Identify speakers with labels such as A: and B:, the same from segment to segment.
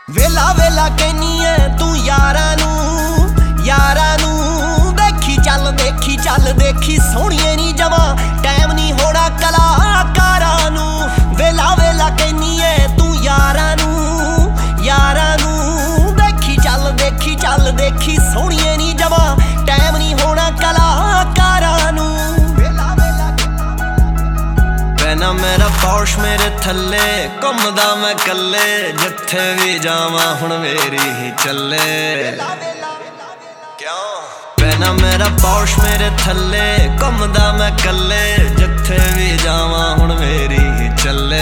A: वेला वेला कहनी है तू यारां नू देखी देखी सोहणिए नी जमा टाइम नहीं होना कलाकारां नू। वेला वेला कहनी है तू यारां नू देखी सोहणिए नी जमा टाइम नहीं होना कलाकारां नू। पैना मेरा पौश मेरे थल्ले घुमदा मैं कल्ले जिथे भी जावां हुण मेरी ही चले। क्यों पैना मेरा पौश मेरे थल्ले घुमदा मैं कल्ले जिथे भी जावां हुण मेरी ही चले।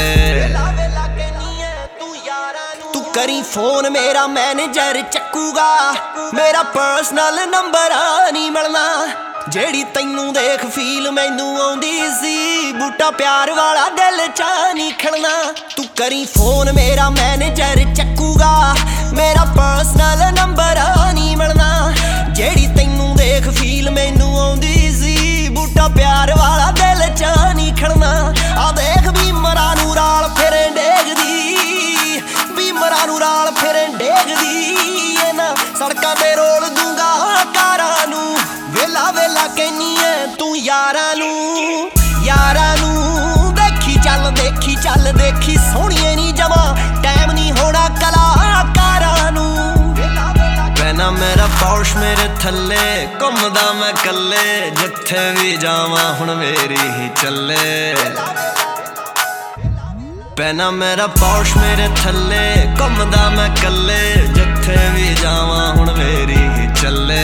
A: तू करी फोन मेरा मैनेजर चक्कूगा मेरा पर्सनल नंबर नहीं मिलना। जेड़ी तैनू देख फील मैनू आउंदी सी बूटा प्यार वाला दिल चा नहीं खड़ना। तू करी फोन मेरा मैनेजर चक्कूगा मेरा पर्सनल नंबर नहीं मिलना। जेड़ी तैनू देख फील मैनू आउंदी सी बूटा प्यार वाला दिल चा नहीं खड़ना। आ देख भी मरा नू राल फिरे डेगदी ना सड़कां ते रोल दूंगा कारां नू। वेला वेला कहनी है तू यारां नू देखी सोहणिए नी जमा टाइम नहीं होना कलाकारां नू। पैना मेरा पौश मेरे थल्ले घुमदा मैं कल्ले जिथे भी जावां हुण मेरी ही चले। पैना मेरा पौश मेरे थल्ले घुमदा मैं कल्ले जिथे भी जावां हुण मेरी ही चले।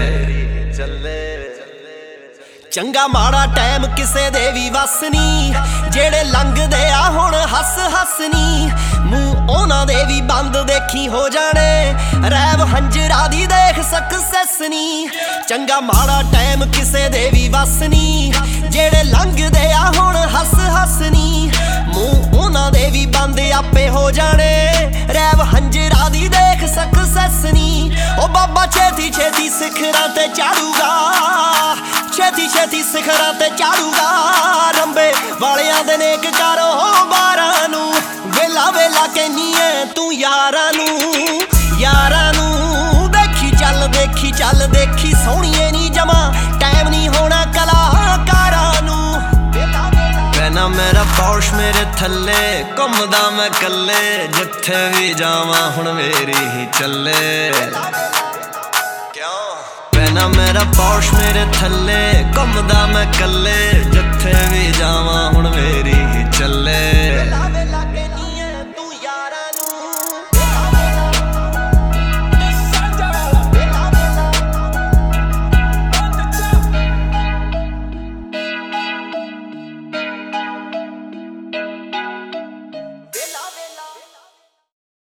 A: चंगा माड़ा टाइम किसे दे भी वस नी जेड़े लंघदे आ हुण हस नी। मूंह उन्हां दे भी बंद देखी हो जाने रैव हंजरा दी देख सक्सेस नी। चंगा माड़ा टाइम किसे दे भी वस नी जेड़े लंघदे आ हुण हस नी। मूंह उन्हां दे भी बंद आपे हो जाने रैव हंजरा दी देख सक्सेस नी। ओ बाबा छेती छेती सिखरां ते चाड़ूगा छेती सिखरां ते चाड़ूगा रंबे वालियां दे नेक करो बारां नू। वेला वेला कहनी है तू यारां नू देखी सोहणिए नी जमा टाइम नहीं होना कलाकारां नू। पैना मेरा पौश मेरे थल्ले घुमदा मैं कल्ले जिथे भी जावां हुण मेरी ही चले। पैना मेरा पौश मेरे थल्ले घुमदा मैं कल्ले